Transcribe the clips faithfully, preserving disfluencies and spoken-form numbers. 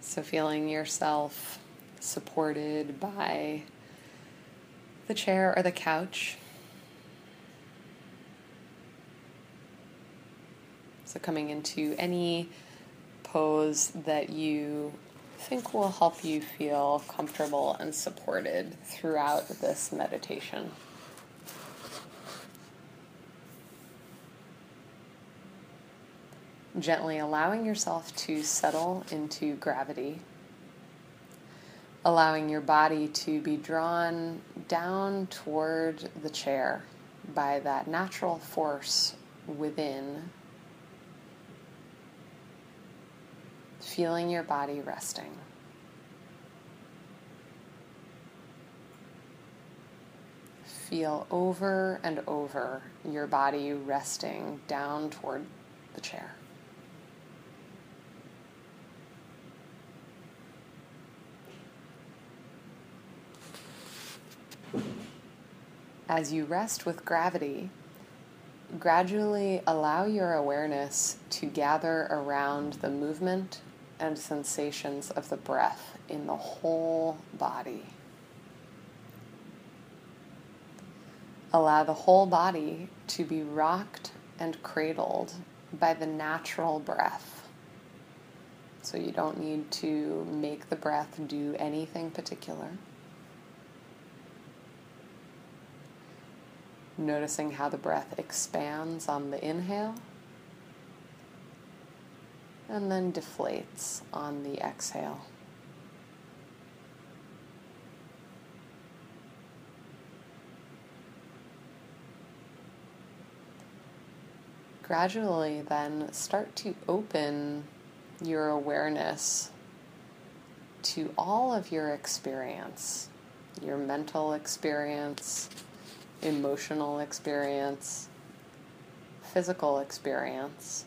So feeling yourself supported by the chair or the couch. So coming into any pose that you think will help you feel comfortable and supported throughout this meditation. Gently allowing yourself to settle into gravity, allowing your body to be drawn down toward the chair by that natural force within, feeling your body resting. Feel over and over your body resting down toward the chair. As you rest with gravity, gradually allow your awareness to gather around the movement and sensations of the breath in the whole body. Allow the whole body to be rocked and cradled by the natural breath. So you don't need to make the breath do anything particular. Noticing how the breath expands on the inhale and then deflates on the exhale. Gradually then start to open your awareness to all of your experience, your mental experience, emotional experience, physical experience.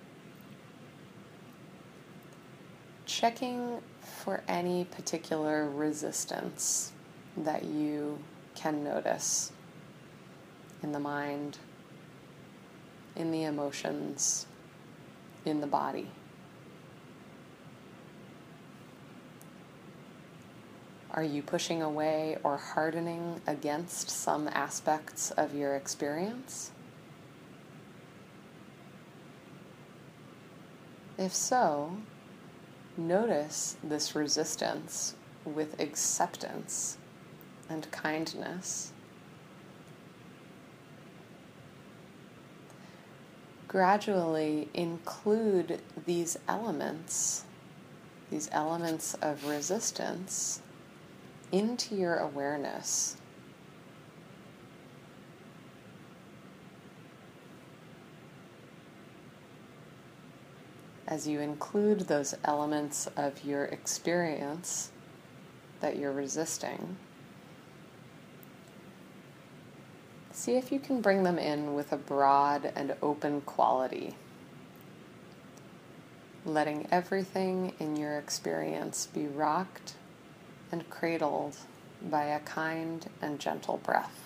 Checking for any particular resistance that you can notice in the mind, in the emotions, in the body. Are you pushing away or hardening against some aspects of your experience? If so, notice this resistance with acceptance and kindness. Gradually include these elements, these elements of resistance, into your awareness. As you include those elements of your experience that you're resisting, see if you can bring them in with a broad and open quality, letting everything in your experience be rocked and cradled by a kind and gentle breath.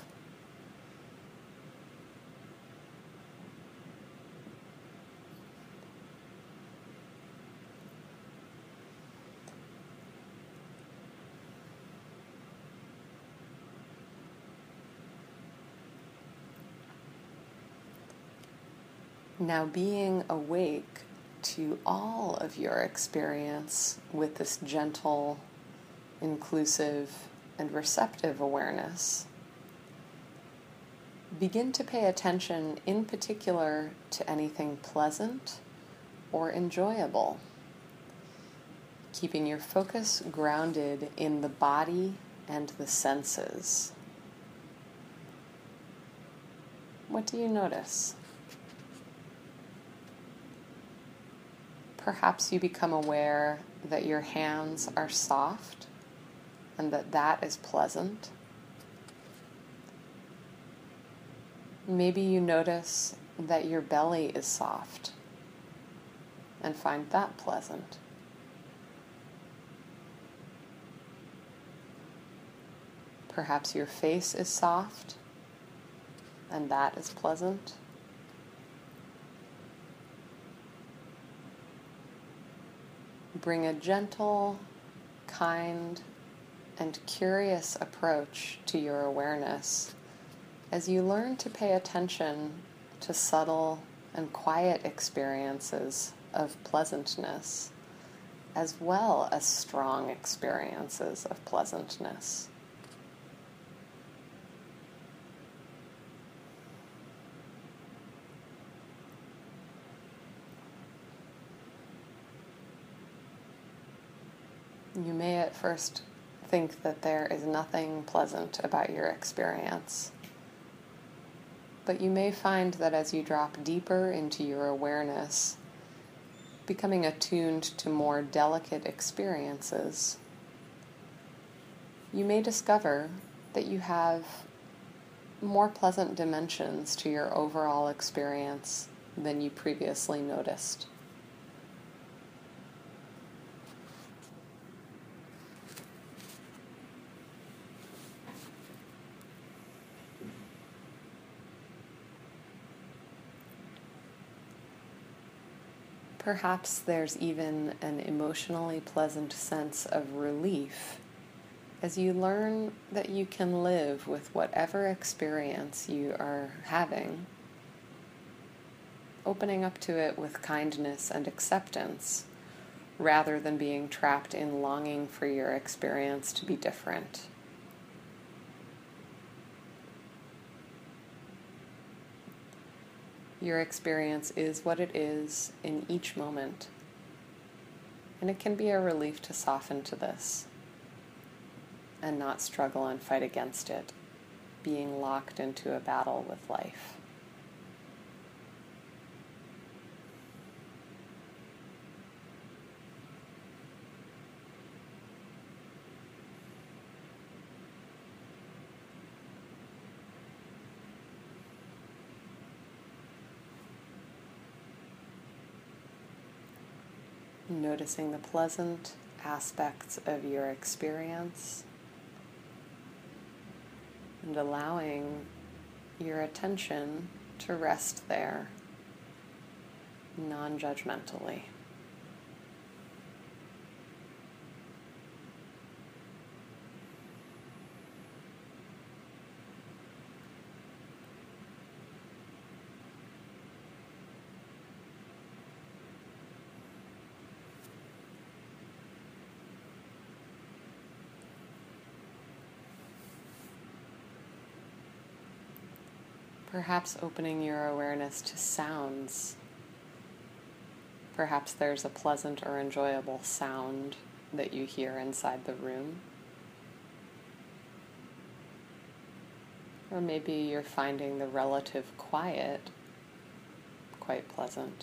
Now being awake to all of your experience with this gentle, inclusive, and receptive awareness, begin to pay attention in particular to anything pleasant or enjoyable, keeping your focus grounded in the body and the senses. What do you notice? Perhaps you become aware that your hands are soft and that that is pleasant. Maybe you notice that your belly is soft and find that pleasant. Perhaps your face is soft and that is pleasant. bring a gentle, kind, and curious approach to your awareness as you learn to pay attention to subtle and quiet experiences of pleasantness, as well as strong experiences of pleasantness. You may at first think that there is nothing pleasant about your experience, but you may find that as you drop deeper into your awareness, becoming attuned to more delicate experiences, you may discover that you have more pleasant dimensions to your overall experience than you previously noticed. Perhaps there's even an emotionally pleasant sense of relief as you learn that you can live with whatever experience you are having, opening up to it with kindness and acceptance, rather than being trapped in longing for your experience to be different. Your experience is what it is in each moment, and it can be a relief to soften to this and not struggle and fight against it, being locked into a battle with life. Noticing the pleasant aspects of your experience and allowing your attention to rest there non-judgmentally. Perhaps opening your awareness to sounds. Perhaps there's a pleasant or enjoyable sound that you hear inside the room. Or maybe you're finding the relative quiet quite pleasant.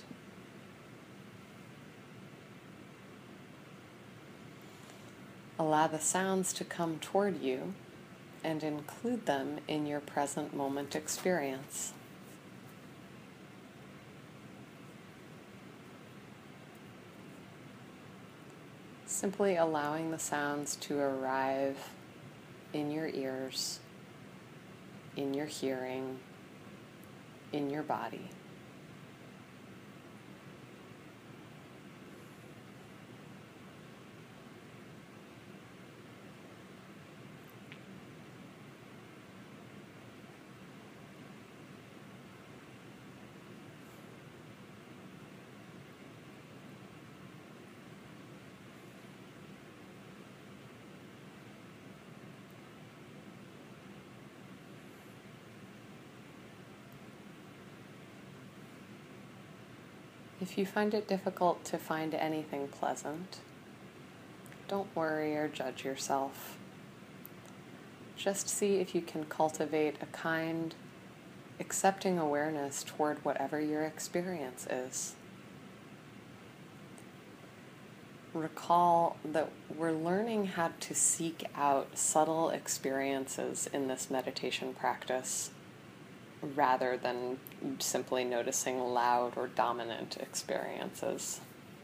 Allow the sounds to come toward you and include them in your present moment experience. Simply allowing the sounds to arrive in your ears, in your hearing, in your body. If you find it difficult to find anything pleasant, don't worry or judge yourself. Just see if you can cultivate a kind, accepting awareness toward whatever your experience is. Recall that we're learning how to seek out subtle experiences in this meditation practice, rather than simply noticing loud or dominant experiences.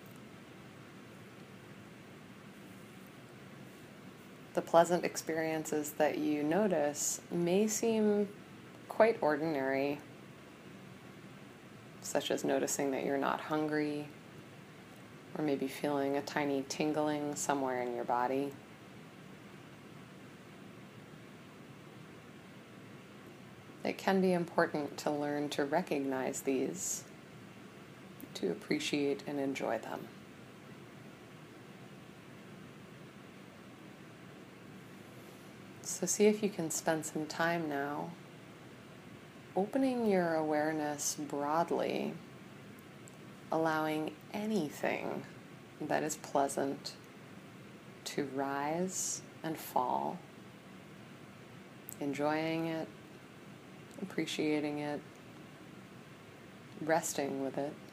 The pleasant experiences that you notice may seem quite ordinary, such as noticing that you're not hungry, or maybe feeling a tiny tingling somewhere in your body. It can be important to learn to recognize these, to appreciate and enjoy them. So see if you can spend some time now opening your awareness broadly, allowing anything that is pleasant to rise and fall, enjoying it, appreciating it, resting with it.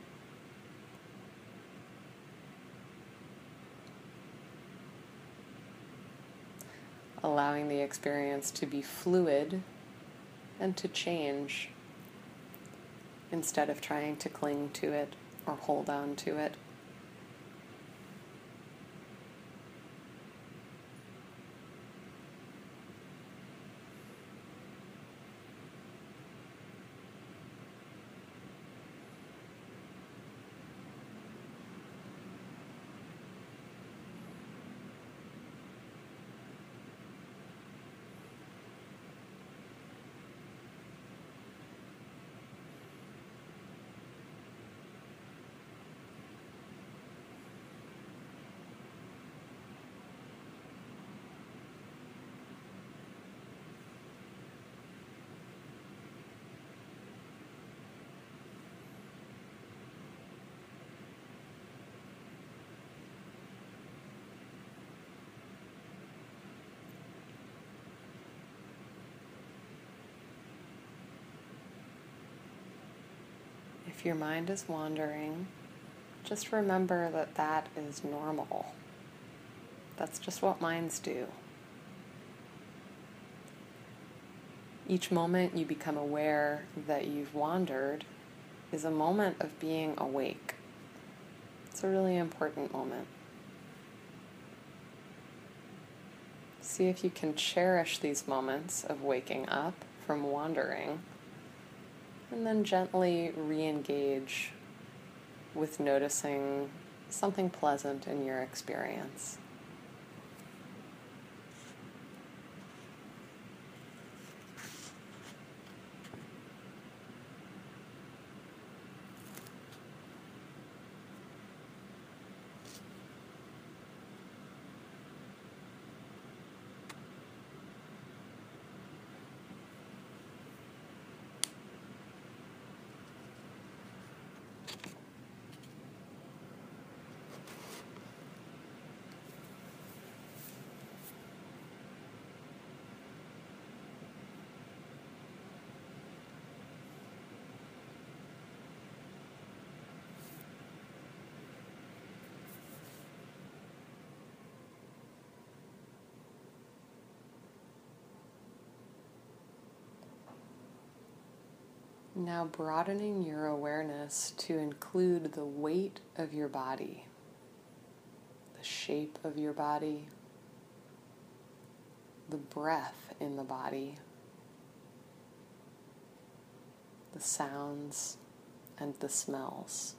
Allowing the experience to be fluid and to change instead of trying to cling to it or hold on to it. If your mind is wandering, just remember that that is normal. That's just what minds do. Each moment you become aware that you've wandered is a moment of being awake. It's a really important moment. See if you can cherish these moments of waking up from wandering, and then gently re-engage with noticing something pleasant in your experience. Now broadening your awareness to include the weight of your body, the shape of your body, the breath in the body, the sounds and the smells.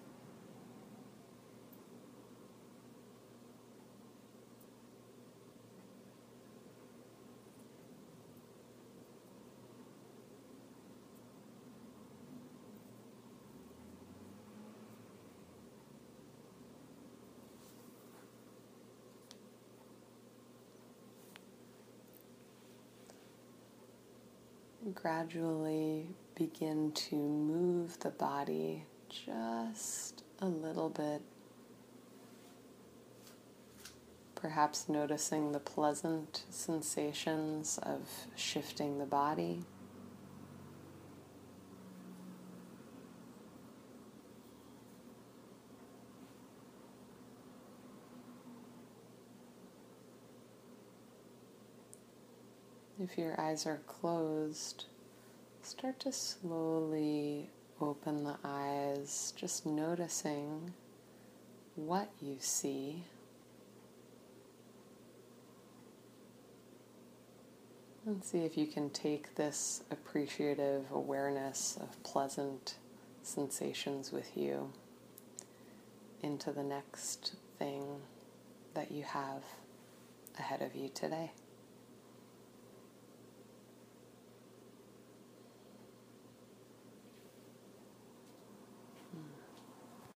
Gradually begin to move the body just a little bit, perhaps noticing the pleasant sensations of shifting the body. If your eyes are closed, start to slowly open the eyes, just noticing what you see. And see if you can take this appreciative awareness of pleasant sensations with you into the next thing that you have ahead of you today.